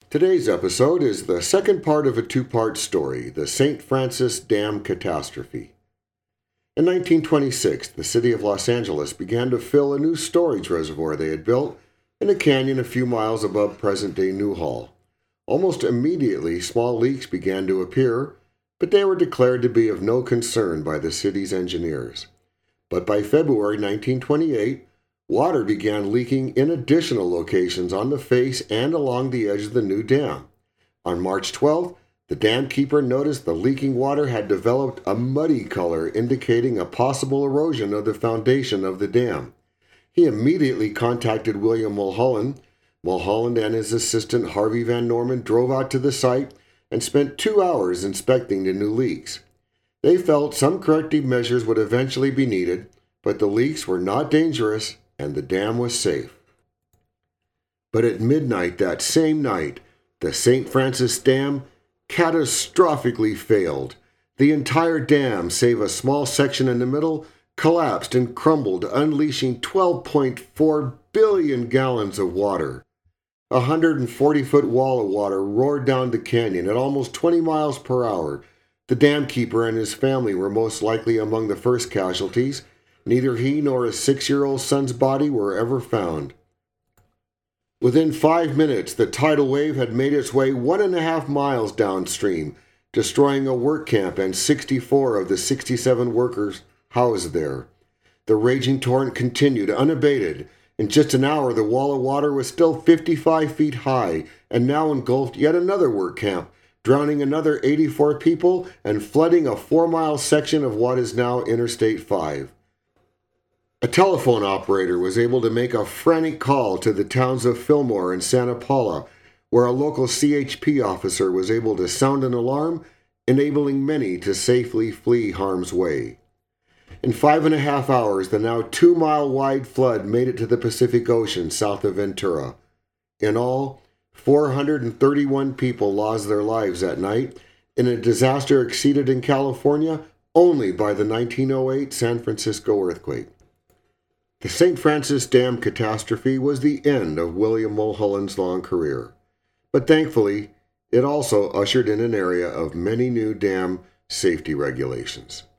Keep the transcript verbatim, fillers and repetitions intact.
Today's episode is the second part of a two-part story, the Saint Francis Dam catastrophe. In nineteen twenty-six, the city of Los Angeles began to fill a new storage reservoir they had built in a canyon a few miles above present-day Newhall. Almost immediately, small leaks began to appear, but they were declared to be of no concern by the city's engineers. But by February nineteen twenty-eight, water began leaking in additional locations on the face and along the edge of the new dam. On March twelfth, the dam keeper noticed the leaking water had developed a muddy color, indicating a possible erosion of the foundation of the dam. He immediately contacted William Mulholland. Mulholland and his assistant Harvey Van Norman drove out to the site and spent two hours inspecting the new leaks. They felt some corrective measures would eventually be needed, but the leaks were not dangerous and the dam was safe. But at midnight that same night, the Saint Francis Dam catastrophically failed. The entire dam, save a small section in the middle, collapsed and crumbled, unleashing twelve point four billion gallons of water. A one hundred forty foot wall of water roared down the canyon at almost twenty miles per hour. The dam keeper and his family were most likely among the first casualties. Neither he nor his six-year-old son's body were ever found. Within five minutes, the tidal wave had made its way one and a half miles downstream, destroying a work camp and sixty-four of the sixty-seven workers housed there. The raging torrent continued unabated. In just an hour, the wall of water was still fifty-five feet high and now engulfed yet another work camp, drowning another eighty-four people and flooding a four-mile section of what is now Interstate five. A telephone operator was able to make a frantic call to the towns of Fillmore and Santa Paula, where a local C H P officer was able to sound an alarm, enabling many to safely flee harm's way. In five and a half hours, the now two-mile-wide flood made it to the Pacific Ocean south of Ventura. In all, four hundred thirty-one people lost their lives that night in a disaster exceeded in California only by the nineteen oh eight San Francisco earthquake. The Saint Francis Dam catastrophe was the end of William Mulholland's long career, but thankfully, it also ushered in an era of many new dam safety regulations.